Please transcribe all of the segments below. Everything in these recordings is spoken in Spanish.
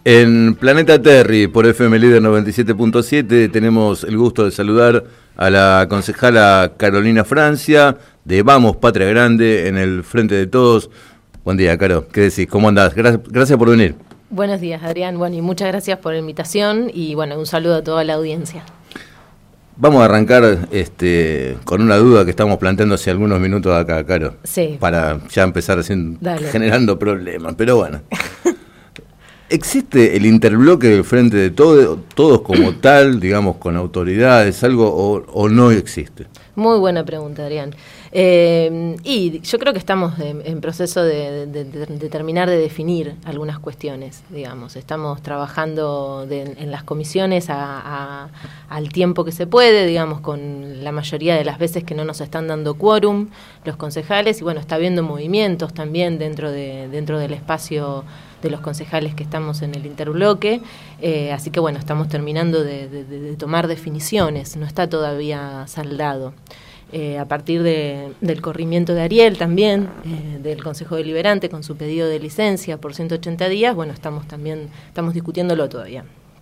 En Planeta Terry, por FM Líder 97.7, tenemos el gusto de saludar a la concejala Carolina Francia, de Vamos Patria Grande, en el Frente de Todos. Buen día, Caro. ¿Qué decís? ¿Cómo andás? Gracias por venir. Buenos días, Adrián. Bueno, y muchas gracias por la invitación y bueno, un saludo a toda la audiencia. Vamos a arrancar con una duda que estamos planteando hace algunos minutos acá, Caro. Sí. Para ya empezar generando problemas, pero bueno. ¿Existe el interbloque del Frente de Todos como tal, digamos, con autoridades, algo, o no existe? Muy buena pregunta, Adrián. Y yo creo que estamos en proceso de terminar de definir algunas cuestiones, digamos. Estamos trabajando en las comisiones al tiempo que se puede, digamos, con la mayoría de las veces que no nos están dando quórum los concejales, y bueno, está habiendo movimientos también dentro del espacio de los concejales que estamos en el interbloque, así que bueno, estamos terminando de tomar definiciones, no está todavía saldado. A partir del corrimiento de Ariel también, del Consejo Deliberante con su pedido de licencia por 180 días, bueno, estamos discutiéndolo todavía.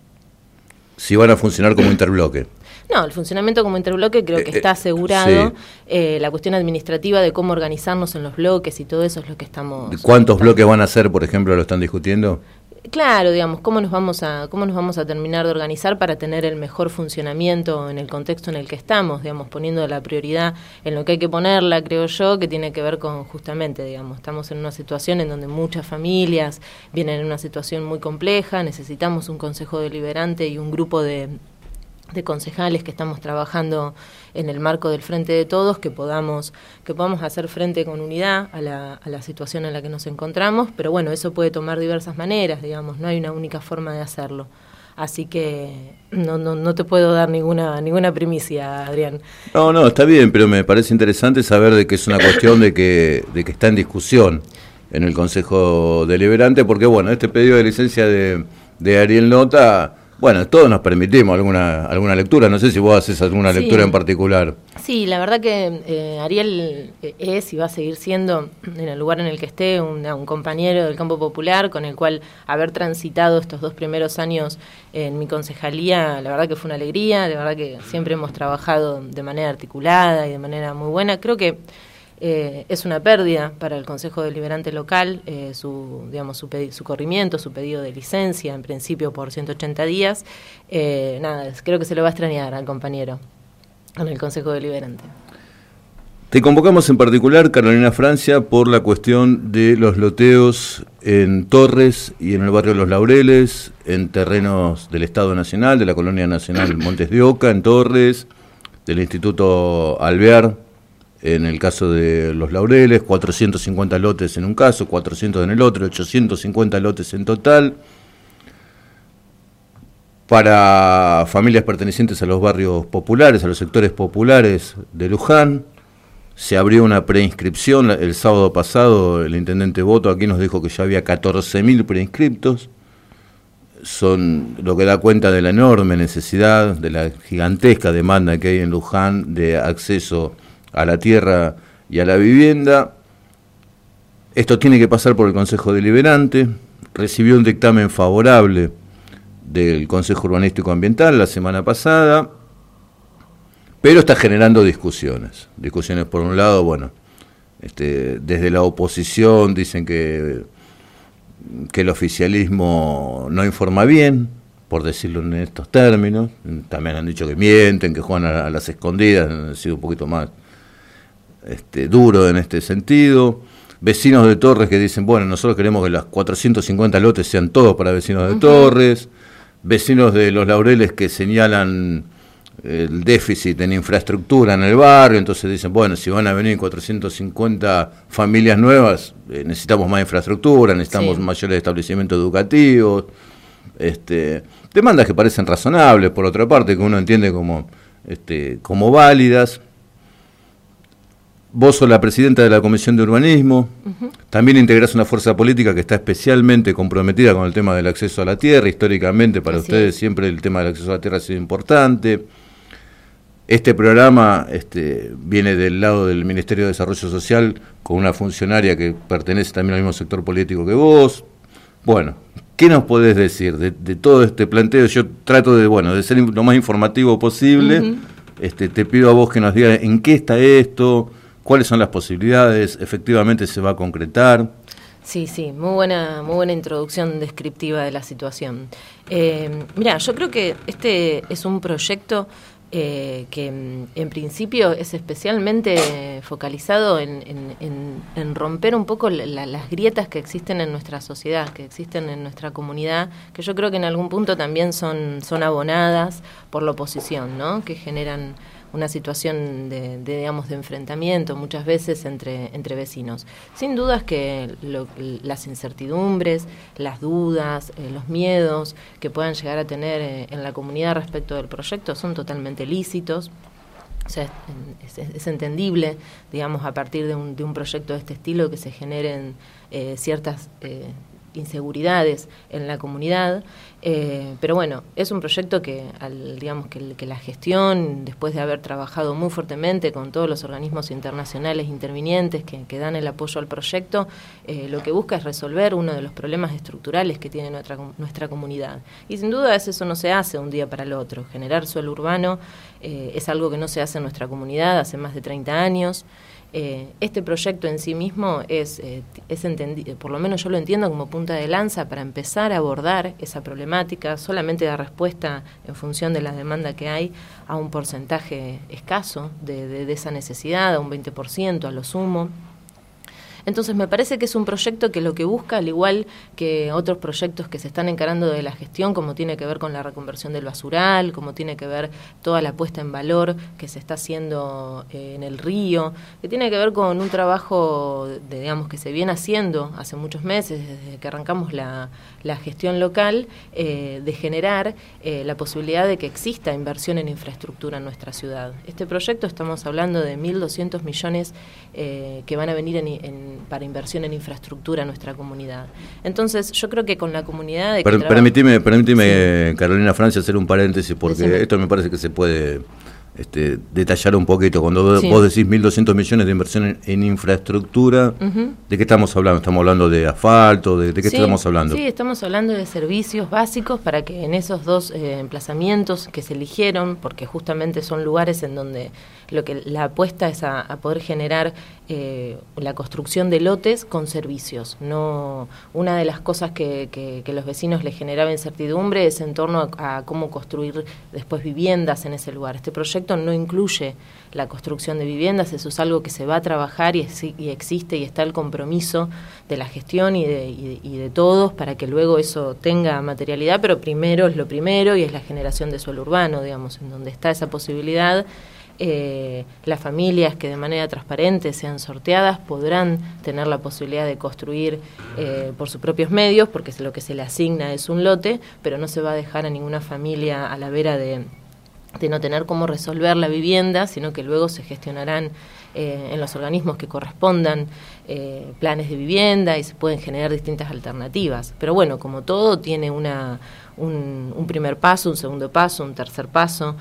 Si van a funcionar como interbloque. No, el funcionamiento como interbloque creo que está asegurado. Sí. La cuestión administrativa de cómo organizarnos en los bloques y todo eso es lo que estamos... ¿Cuántos bloques van a ser, por ejemplo, lo están discutiendo? Claro, digamos, cómo nos vamos a terminar de organizar para tener el mejor funcionamiento en el contexto en el que estamos, digamos, poniendo la prioridad en lo que hay que ponerla, creo yo, que tiene que ver con justamente, digamos, estamos en una situación en donde muchas familias vienen en una situación muy compleja, necesitamos un consejo deliberante y un grupo de concejales que estamos trabajando en el marco del Frente de Todos, que podamos hacer frente con unidad a la situación en la que nos encontramos, pero bueno, eso puede tomar diversas maneras, digamos, no hay una única forma de hacerlo. Así que no te puedo dar ninguna primicia, Adrián. No, está bien, pero me parece interesante saber de que es una cuestión de que está en discusión en el Consejo Deliberante, porque bueno, este pedido de licencia de Ariel Nota... Bueno, todos nos permitimos alguna lectura, no sé si vos haces alguna lectura en particular. Sí, la verdad que Ariel es y va a seguir siendo, en el lugar en el que esté, un compañero del campo popular, con el cual haber transitado estos 2 primeros años en mi concejalía, la verdad que fue una alegría, la verdad que siempre hemos trabajado de manera articulada y de manera muy buena. Creo que es una pérdida para el Consejo Deliberante local, su corrimiento, su pedido de licencia, en principio por 180 días. Creo que se lo va a extrañar al compañero en el Consejo Deliberante. Te convocamos en particular, Carolina Francia, por la cuestión de los loteos en Torres y en el barrio Los Laureles, en terrenos del Estado Nacional, de la Colonia Nacional Montes de Oca, en Torres, del Instituto Alvear, en el caso de Los Laureles, 450 lotes en un caso, 400 en el otro, 850 lotes en total, para familias pertenecientes a los barrios populares, a los sectores populares de Luján. Se abrió una preinscripción el sábado pasado, el intendente Boto aquí nos dijo que ya había 14.000 preinscriptos, son lo que da cuenta de la enorme necesidad, de la gigantesca demanda que hay en Luján de acceso a la tierra y a la vivienda. Esto tiene que pasar por el Consejo Deliberante. Recibió un dictamen favorable del Consejo Urbanístico Ambiental la semana pasada, pero está generando discusiones. Discusiones por un lado, bueno, desde la oposición dicen que el oficialismo no informa bien, por decirlo en estos términos. También han dicho que mienten, que juegan a las escondidas, han sido un poquito más duro en este sentido. Vecinos de Torres que dicen, bueno, nosotros queremos que las 450 lotes sean todos para vecinos de Torres. Vecinos de Los Laureles que señalan el déficit en infraestructura en el barrio, entonces dicen, bueno, si van a venir 450 familias nuevas, necesitamos más infraestructura, necesitamos mayores establecimientos educativos. Demandas que parecen razonables, por otra parte, que uno entiende como válidas. Vos sos la presidenta de la Comisión de Urbanismo, también integrás una fuerza política que está especialmente comprometida con el tema del acceso a la tierra. Históricamente para ustedes siempre el tema del acceso a la tierra ha sido importante. Este programa viene del lado del Ministerio de Desarrollo Social con una funcionaria que pertenece también al mismo sector político que vos. Bueno, ¿Qué nos podés decir de todo este planteo? Yo trato de ser lo más informativo posible. Te pido a vos que nos digas en qué está esto, cuáles son las posibilidades, efectivamente se va a concretar. Sí, muy buena introducción descriptiva de la situación. Mirá, yo creo que este es un proyecto que en principio es especialmente focalizado en romper un poco las grietas que existen en nuestra sociedad, que existen en nuestra comunidad, que yo creo que en algún punto también son abonadas por la oposición, ¿no? Que generan una situación de enfrentamiento muchas veces entre vecinos. Sin dudas que las incertidumbres, las dudas, los miedos que puedan llegar a tener en la comunidad respecto del proyecto son totalmente lícitos. O sea, es entendible, digamos, a partir de un proyecto de este estilo que se generen ciertas inseguridades en la comunidad, pero bueno, es un proyecto que, que la gestión, después de haber trabajado muy fuertemente con todos los organismos internacionales intervinientes que dan el apoyo al proyecto, lo que busca es resolver uno de los problemas estructurales que tiene nuestra comunidad. Y sin duda eso no se hace un día para el otro. Generar suelo urbano es algo que no se hace en nuestra comunidad hace más de 30 años. Este proyecto en sí mismo es entendido, por lo menos yo lo entiendo como punta de lanza para empezar a abordar esa problemática, solamente dar respuesta en función de la demanda que hay a un porcentaje escaso de esa necesidad, a un 20% a lo sumo. Entonces me parece que es un proyecto que lo que busca, al igual que otros proyectos que se están encarando de la gestión, como tiene que ver con la reconversión del basural, como tiene que ver toda la puesta en valor que se está haciendo en el río, que tiene que ver con un trabajo que se viene haciendo hace muchos meses, desde que arrancamos la gestión local, de generar la posibilidad de que exista inversión en infraestructura en nuestra ciudad. Este proyecto estamos hablando de 1.200 millones que van a venir para inversión en infraestructura en nuestra comunidad. Entonces, yo creo que con la comunidad... Permitime, sí. Carolina Francia, hacer un paréntesis, porque esto me parece que se puede detallar un poquito. Cuando vos decís 1.200 millones de inversión en infraestructura, ¿de qué estamos hablando? ¿Estamos hablando de asfalto? ¿De qué estamos hablando? Sí, estamos hablando de servicios básicos para que en esos dos emplazamientos que se eligieron, porque justamente son lugares en donde la apuesta es a poder generar la construcción de lotes con servicios. No, una de las cosas que los vecinos les generaba incertidumbre es en torno a cómo construir después viviendas en ese lugar. Este proyecto no incluye la construcción de viviendas, eso es algo que se va a trabajar y existe y está el compromiso de la gestión y de todos para que luego eso tenga materialidad, pero primero es lo primero y es la generación de suelo urbano, digamos, en donde está esa posibilidad. Las familias que de manera transparente sean sorteadas podrán tener la posibilidad de construir por sus propios medios, porque lo que se le asigna es un lote, pero no se va a dejar a ninguna familia a la vera de no tener cómo resolver la vivienda, sino que luego se gestionarán en los organismos que correspondan planes de vivienda y se pueden generar distintas alternativas. Pero bueno, como todo, tiene un primer paso, un segundo paso, un tercer paso.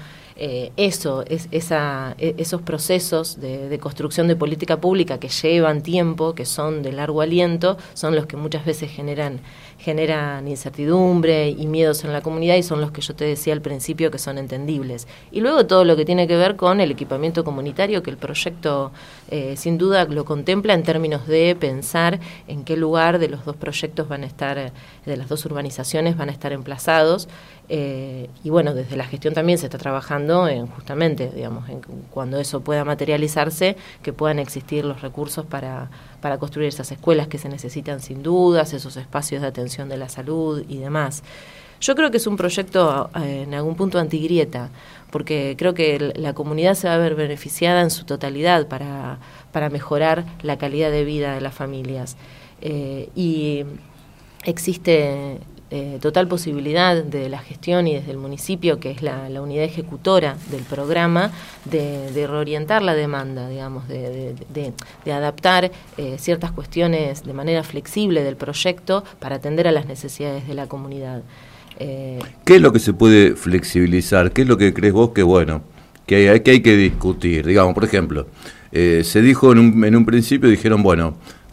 Esos procesos de construcción de política pública que llevan tiempo, que son de largo aliento, son los que muchas veces generan incertidumbre y miedos en la comunidad y son los que yo te decía al principio que son entendibles. Y luego todo lo que tiene que ver con el equipamiento comunitario, que el proyecto sin duda lo contempla en términos de pensar en qué lugar de los dos proyectos van a estar, de las dos urbanizaciones van a estar emplazados. Y bueno, desde la gestión también se está trabajando en justamente, digamos, en cuando eso pueda materializarse, que puedan existir los recursos para construir esas escuelas que se necesitan sin dudas, esos espacios de atención de la salud y demás. Yo creo que es un proyecto en algún punto antigrieta, porque creo que la comunidad se va a ver beneficiada en su totalidad para mejorar la calidad de vida de las familias. Y existe total posibilidad de la gestión y desde el municipio, que es la unidad ejecutora del programa, de reorientar la demanda, digamos, de adaptar ciertas cuestiones de manera flexible del proyecto para atender a las necesidades de la comunidad. ¿Qué es lo que se puede flexibilizar? ¿Qué es lo que crees vos que hay que discutir? Digamos, por ejemplo, se dijo en un principio, dijeron, bueno,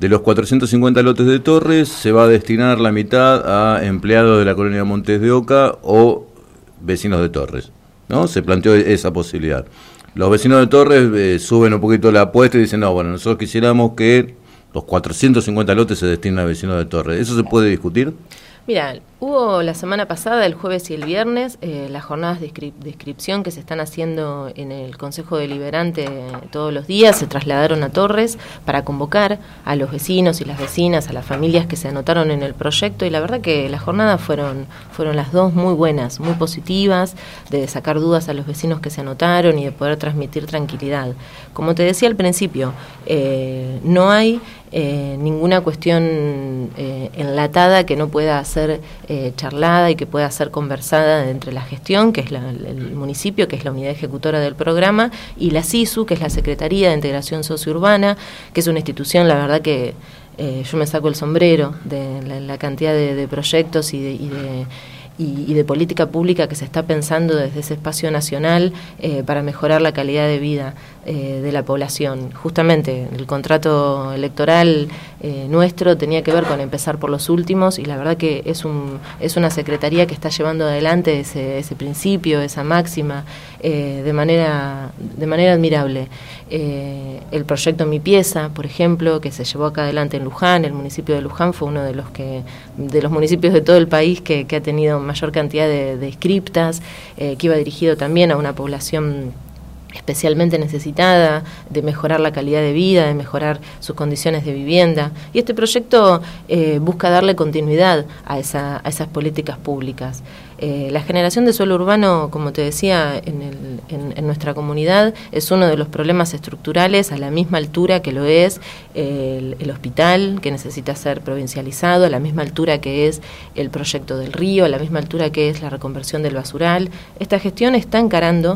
De los 450 lotes de Torres se va a destinar la mitad a empleados de la colonia Montes de Oca o vecinos de Torres, ¿no? Se planteó esa posibilidad. Los vecinos de Torres suben un poquito la apuesta y dicen, no, bueno, nosotros quisiéramos que los 450 lotes se destinen a vecinos de Torres. ¿Eso se puede discutir? Mira, hubo la semana pasada, el jueves y el viernes, las jornadas de inscripción que se están haciendo en el Consejo Deliberante todos los días, se trasladaron a Torres para convocar a los vecinos y las vecinas, a las familias que se anotaron en el proyecto, y la verdad que las jornadas fueron las dos muy buenas, muy positivas, de sacar dudas a los vecinos que se anotaron y de poder transmitir tranquilidad. Como te decía al principio, no hay ninguna cuestión enlatada que no pueda ser charlada y que pueda ser conversada entre la gestión, que es el municipio, que es la unidad ejecutora del programa, y la SISU, que es la Secretaría de Integración Sociourbana, que es una institución, la verdad que yo me saco el sombrero de la cantidad de proyectos y de política pública que se está pensando desde ese espacio nacional para mejorar la calidad de vida de la población. Justamente el contrato electoral nuestro tenía que ver con empezar por los últimos, y la verdad que es una secretaría que está llevando adelante ese principio, esa máxima, de manera admirable. El proyecto Mi Pieza, por ejemplo, que se llevó acá adelante en Luján, el municipio de Luján fue uno de los municipios de todo el país que ha tenido mayor cantidad de inscriptas, que iba dirigido también a una población especialmente necesitada, de mejorar la calidad de vida, de mejorar sus condiciones de vivienda. Y este proyecto busca darle continuidad a esas políticas públicas. La generación de suelo urbano, como te decía, en nuestra comunidad es uno de los problemas estructurales, a la misma altura que lo es el hospital, que necesita ser provincializado, a la misma altura que es el proyecto del río, a la misma altura que es la reconversión del basural. Esta gestión está encarando,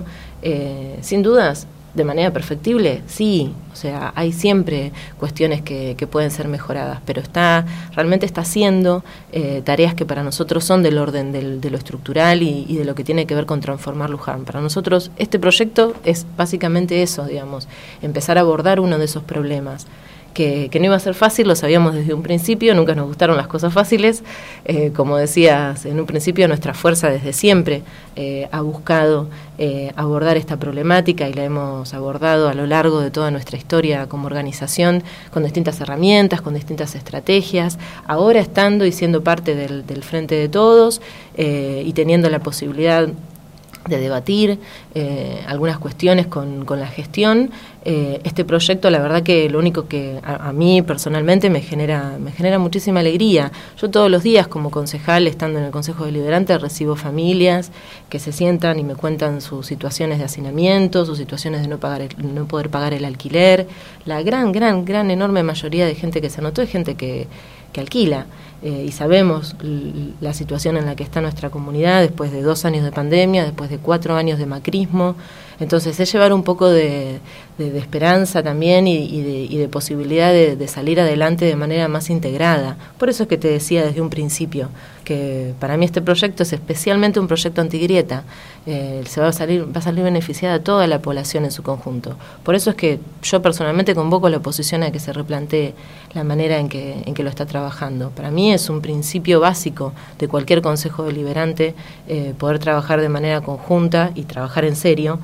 sin dudas, de manera perfectible, sí, o sea, hay siempre cuestiones que pueden ser mejoradas, pero realmente está haciendo tareas que para nosotros son del orden de lo estructural y de lo que tiene que ver con transformar Luján. Para nosotros este proyecto es básicamente eso, digamos, empezar a abordar uno de esos problemas. Que no iba a ser fácil, lo sabíamos desde un principio, nunca nos gustaron las cosas fáciles. Como decías, en un principio nuestra fuerza desde siempre ha buscado abordar esta problemática, y la hemos abordado a lo largo de toda nuestra historia como organización, con distintas herramientas, con distintas estrategias, ahora estando y siendo parte del Frente de Todos y teniendo la posibilidad de debatir algunas cuestiones con la gestión. Este proyecto, la verdad que lo único que a mí personalmente me genera muchísima alegría. Yo todos los días como concejal, estando en el Consejo Deliberante, recibo familias que se sientan y me cuentan sus situaciones de hacinamiento, sus situaciones de no poder pagar el alquiler. La gran, enorme mayoría de gente que se anotó es gente que alquila. Y sabemos la situación en la que está nuestra comunidad después de 2 años de pandemia, después de 4 años de macrismo. Entonces es llevar un poco de esperanza también y de posibilidad de salir adelante de manera más integrada. Por eso es que te decía desde un principio que para mí este proyecto es especialmente un proyecto antigrieta. Va a salir beneficiada toda la población en su conjunto. Por eso es que yo personalmente convoco a la oposición a que se replantee la manera en que lo está trabajando. Para mí es un principio básico de cualquier consejo deliberante poder trabajar de manera conjunta y trabajar en serio,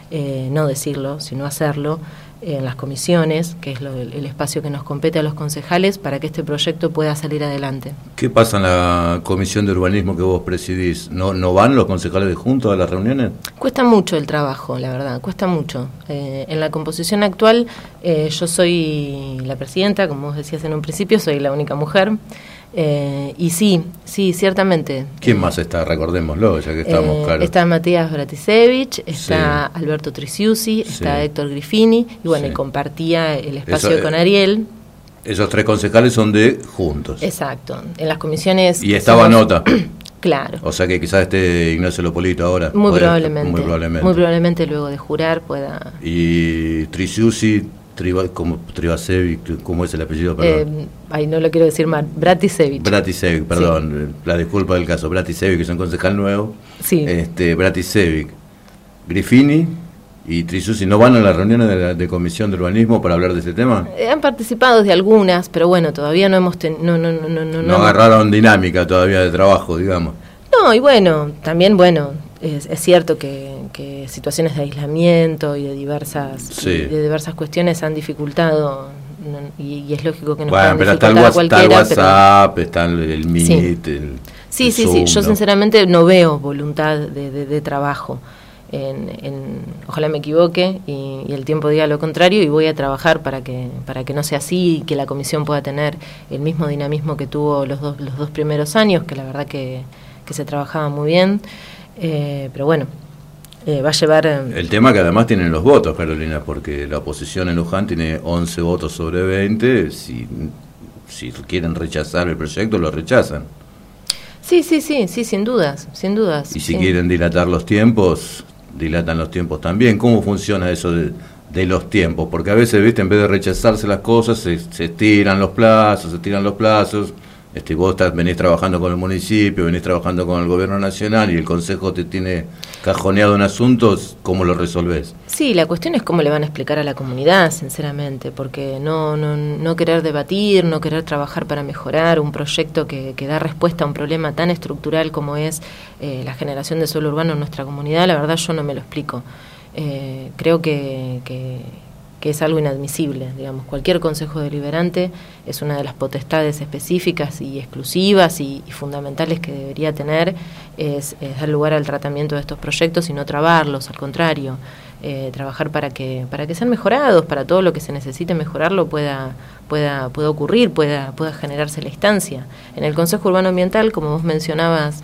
no decirlo, sino hacerlo en las comisiones, que es el espacio que nos compete a los concejales para que este proyecto pueda salir adelante. ¿Qué pasa en la comisión de urbanismo que vos presidís? ¿No van los concejales de Juntos a las reuniones? Cuesta mucho el trabajo, la verdad, cuesta mucho. En la composición actual yo soy la presidenta, como vos decías en un principio, soy la única mujer. Y sí, ciertamente. ¿Quién más está? Recordémoslo, ya que estamos claros. Está Matías Bratisevich, está Alberto Trisiusi, está Héctor Grifini, y bueno, y compartía el espacio con Ariel. Esos 3 concejales son de Juntos. Exacto, en las comisiones. Y estaba Nota. Claro. O sea que quizás esté Ignacio Lopolito ahora. Muy probablemente luego de jurar pueda. Y Trisiusi, Trivacevic, ¿cómo es el apellido? Perdón. No lo quiero decir mal. Bratisevich, perdón. Sí. La disculpa del caso. Bratisevich, que es un concejal nuevo. Sí. Bratisevich. Grifini. y Trisusi no van a las reuniones de comisión de urbanismo para hablar de este tema? Han participado de algunas, pero bueno, todavía no hemos no agarraron dinámica todavía de trabajo, digamos. No, y bueno, también es cierto que situaciones de aislamiento y de diversas cuestiones han dificultado, y es lógico que nos puedan dificultar a cualquiera. Está el WhatsApp, está el Meet, sí. Sí, yo sinceramente no veo voluntad de trabajo. Ojalá me equivoque y el tiempo diga lo contrario, y voy a trabajar para que no sea así y que la comisión pueda tener el mismo dinamismo que tuvo los dos primeros años, que la verdad que se trabajaba muy bien, pero bueno, va a llevar... El tema que además tienen los votos, Carolina, porque la oposición en Luján tiene 11 votos sobre 20, si quieren rechazar el proyecto, lo rechazan. Sí, sin dudas. Y si quieren dilatar los tiempos, dilatan los tiempos también. ¿Cómo funciona eso de los tiempos? Porque a veces, viste, en vez de rechazarse las cosas, se estiran los plazos. Vos venís trabajando con el municipio, venís trabajando con el gobierno nacional y el consejo te tiene cajoneado en asuntos, ¿cómo lo resolvés? Sí, la cuestión es cómo le van a explicar a la comunidad, sinceramente, porque no querer debatir, no querer trabajar para mejorar un proyecto que da respuesta a un problema tan estructural como es la generación de suelo urbano en nuestra comunidad, la verdad yo no me lo explico. Creo que es algo inadmisible, digamos. Cualquier consejo deliberante es una de las potestades específicas y exclusivas y fundamentales que debería tener, es dar lugar al tratamiento de estos proyectos y no trabarlos, al contrario, trabajar para que sean mejorados, para todo lo que se necesite mejorarlo pueda ocurrir, pueda generarse la instancia. En el Consejo Urbano Ambiental, como vos mencionabas,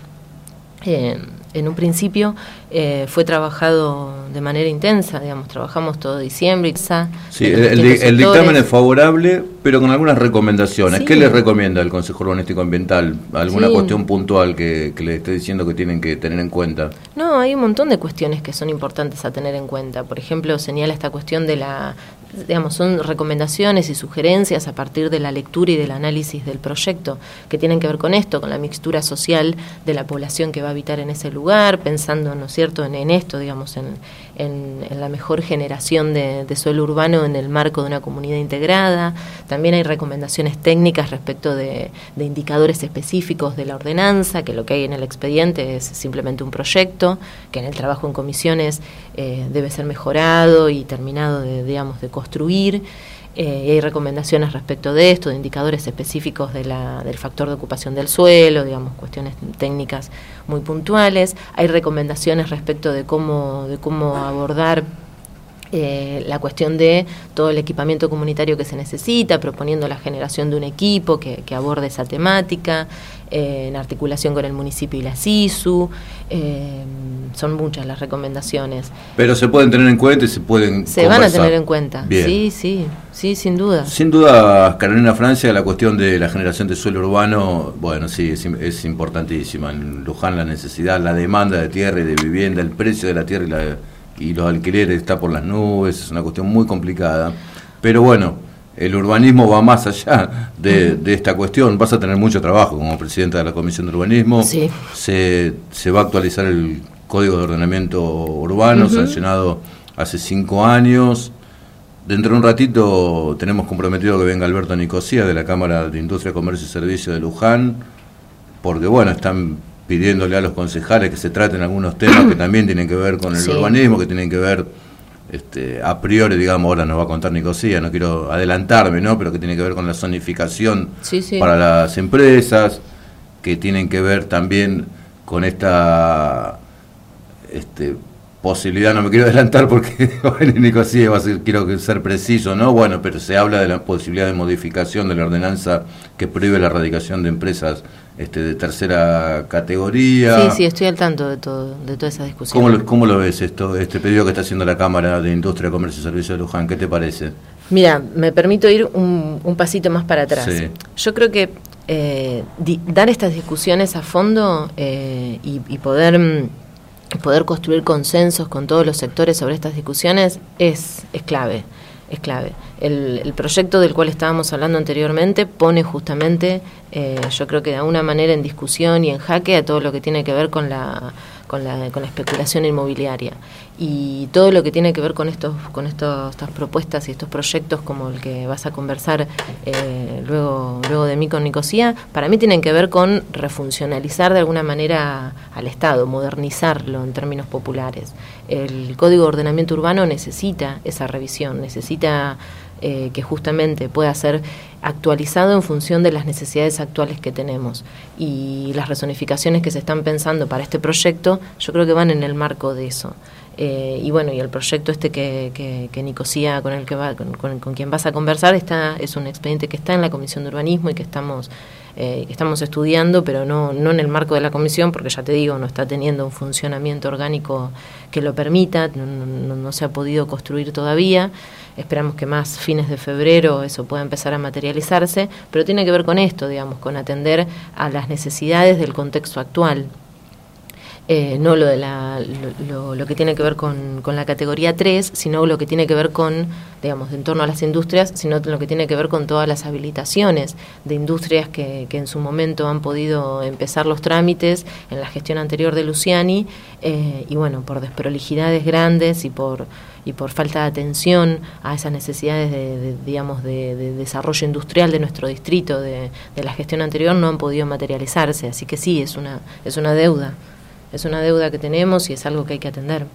en un principio fue trabajado de manera intensa, digamos, trabajamos todo diciembre. Sí, el dictamen es favorable, pero con algunas recomendaciones. Sí. ¿Qué les recomienda el Consejo Urbanístico Ambiental? ¿Alguna cuestión puntual que le esté diciendo que tienen que tener en cuenta? No, hay un montón de cuestiones que son importantes a tener en cuenta. Por ejemplo, señala esta cuestión de son recomendaciones y sugerencias a partir de la lectura y del análisis del proyecto, que tienen que ver con esto, con la mixtura social de la población que va a habitar en ese lugar, pensando, ¿no es cierto?, en esto, digamos, en la mejor generación de suelo urbano en el marco de una comunidad integrada. También hay recomendaciones técnicas respecto de indicadores específicos de la ordenanza, que lo que hay en el expediente es simplemente un proyecto, que en el trabajo en comisiones debe ser mejorado y terminado de construir. Y hay recomendaciones respecto de esto, de indicadores específicos del factor de ocupación del suelo, digamos, cuestiones técnicas muy puntuales. Hay recomendaciones respecto de cómo abordar la cuestión de todo el equipamiento comunitario que se necesita, proponiendo la generación de un equipo que aborde esa temática, en articulación con el municipio y la SISU. Son muchas las recomendaciones. Pero se pueden tener en cuenta y se conversar. Van a tener en cuenta. Bien. Sí, sin duda. Sin duda, Carolina Francia, la cuestión de la generación de suelo urbano, bueno, sí, es importantísima. En Luján la necesidad, la demanda de tierra y de vivienda, el precio de la tierra y los alquileres está por las nubes, es una cuestión muy complicada. Pero bueno, el urbanismo va más allá de esta cuestión. Vas a tener mucho trabajo como presidenta de la Comisión de Urbanismo. Sí. Se va a actualizar el Código de Ordenamiento Urbano, sancionado hace 5 años. Dentro de un ratito tenemos comprometido que venga Alberto Nicosía de la Cámara de Industria, Comercio y Servicio de Luján, porque bueno, están pidiéndole a los concejales que se traten algunos temas que también tienen que ver con el urbanismo, que tienen que ver a priori, digamos, ahora nos va a contar Nicosía, no quiero adelantarme, ¿no?, pero que tiene que ver con la zonificación para las empresas, que tienen que ver también con esta posibilidad, no me quiero adelantar porque Nicosía va a ser, quiero ser preciso, ¿no? Bueno, pero se habla de la posibilidad de modificación de la ordenanza que prohíbe la erradicación de empresas de tercera categoría. Sí, estoy al tanto de toda esa discusión. ¿Cómo lo ves este pedido que está haciendo la Cámara de Industria, Comercio y Servicio de Luján? ¿Qué te parece? Mira, me permito ir un pasito más para atrás. Sí. Yo creo que dar estas discusiones a fondo y poder construir consensos con todos los sectores sobre estas discusiones es clave. el proyecto del cual estábamos hablando anteriormente pone justamente, yo creo que de alguna manera en discusión y en jaque a todo lo que tiene que ver con la especulación inmobiliaria, y todo lo que tiene que ver con estas propuestas y estos proyectos como el que vas a conversar luego de mí con Nicosia, para mí tienen que ver con refuncionalizar de alguna manera al Estado, modernizarlo en términos populares. El Código de Ordenamiento Urbano necesita esa revisión, necesita que justamente pueda ser actualizado en función de las necesidades actuales que tenemos, y las rezonificaciones que se están pensando para este proyecto yo creo que van en el marco de eso. Y bueno, y el proyecto que Nicosia, con quien vas a conversar, es un expediente que está en la Comisión de Urbanismo y que estamos estudiando, pero no en el marco de la comisión, porque ya te digo, no está teniendo un funcionamiento orgánico que lo permita, no se ha podido construir todavía. Esperamos que más fines de febrero eso pueda empezar a materializarse, pero tiene que ver con esto, digamos, con atender a las necesidades del contexto actual. No lo que tiene que ver con la categoría 3, sino lo que tiene que ver con, digamos, en torno a las industrias, sino lo que tiene que ver con todas las habilitaciones de industrias que en su momento han podido empezar los trámites en la gestión anterior de Luciani, y bueno, por desprolijidades grandes y por falta de atención a esas necesidades de desarrollo industrial de nuestro distrito de la gestión anterior, no han podido materializarse. Así que sí, es una deuda. Es una deuda que tenemos y es algo que hay que atender.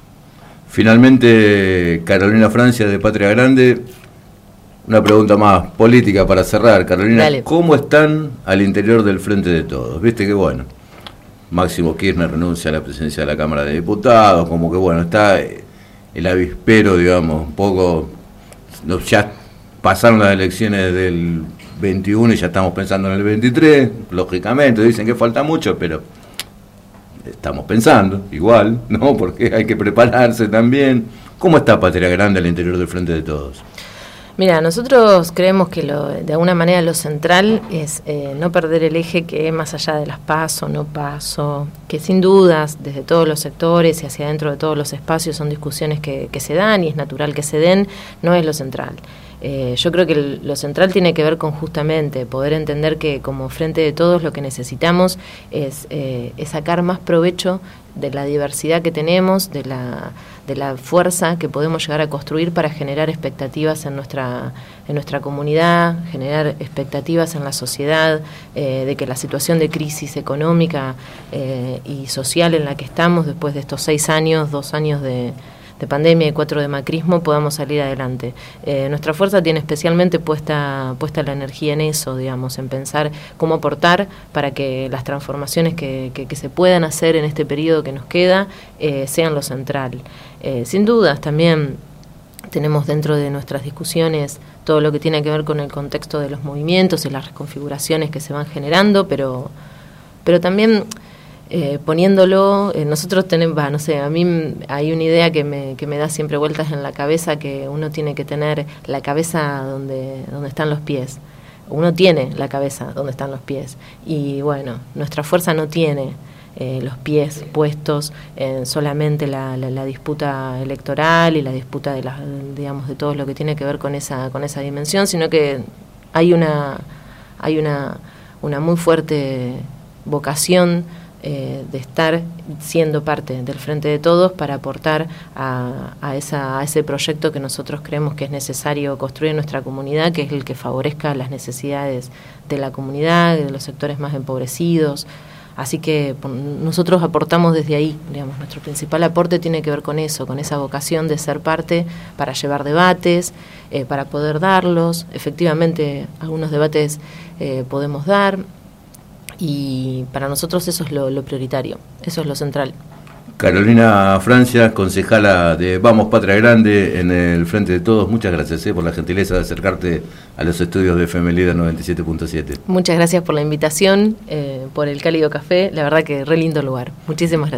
Finalmente, Carolina Francia, de Patria Grande, una pregunta más política para cerrar. Carolina, dale. ¿Cómo están al interior del Frente de Todos? Viste que bueno, Máximo Kirchner renuncia a la presidencia de la Cámara de Diputados, como que bueno, está el avispero, digamos, un poco, ya pasaron las elecciones del 21 y ya estamos pensando en el 23, lógicamente, dicen que falta mucho, pero estamos pensando igual, ¿no? Porque hay que prepararse también. ¿Cómo está Patria Grande al interior del Frente de Todos? Mira, nosotros creemos que de alguna manera lo central es no perder el eje, que más allá de las PASO, no PASO, que sin dudas desde todos los sectores y hacia adentro de todos los espacios son discusiones que se dan y es natural que se den, no es lo central. Yo creo que lo central tiene que ver con justamente poder entender que como Frente de Todos lo que necesitamos es sacar más provecho de la diversidad que tenemos, de la fuerza que podemos llegar a construir para generar expectativas en nuestra comunidad, generar expectativas en la sociedad, de que la situación de crisis económica y social en la que estamos después de estos 6 años, 2 años de pandemia y 4 de macrismo, podamos salir adelante. Nuestra fuerza tiene especialmente puesta la energía en eso, digamos, en pensar cómo aportar para que las transformaciones que se puedan hacer en este periodo que nos queda sean lo central. Sin dudas, también tenemos dentro de nuestras discusiones todo lo que tiene que ver con el contexto de los movimientos y las reconfiguraciones que se van generando, pero también poniéndolo, nosotros tenemos, no sé, a mí hay una idea que me da siempre vueltas en la cabeza, que uno tiene que tener la cabeza donde están los pies. Uno tiene la cabeza donde están los pies. Y bueno, nuestra fuerza no tiene los pies puestos en solamente la disputa electoral y la disputa de todo lo que tiene que ver con esa dimensión, sino que hay una muy fuerte vocación de estar siendo parte del Frente de Todos para aportar a ese proyecto que nosotros creemos que es necesario construir en nuestra comunidad, que es el que favorezca las necesidades de la comunidad, de los sectores más empobrecidos. Así que nosotros aportamos desde ahí, digamos, nuestro principal aporte tiene que ver con eso, con esa vocación de ser parte para llevar debates, para poder darlos. Efectivamente, algunos debates podemos dar, y para nosotros eso es lo prioritario, eso es lo central. Carolina Francia, concejala de Vamos Patria Grande en el Frente de Todos, muchas gracias por la gentileza de acercarte a los estudios de FM Líder 97.7. Muchas gracias por la invitación, por el cálido café, la verdad que re lindo lugar. Muchísimas gracias.